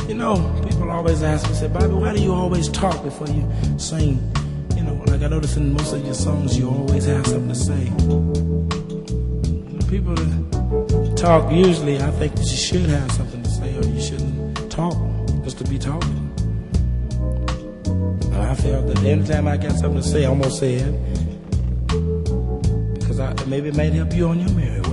You know, people always ask me, say, Bobby, why do you always talk before you sing? You know, like I notice in most of your songs, you always have something to say. People that talk, usually I think that you should have something to say, or you shouldn't talk just to be talking. I felt that anytime I got something to say, I'm going to say it. Because maybe it might help you on your marriage.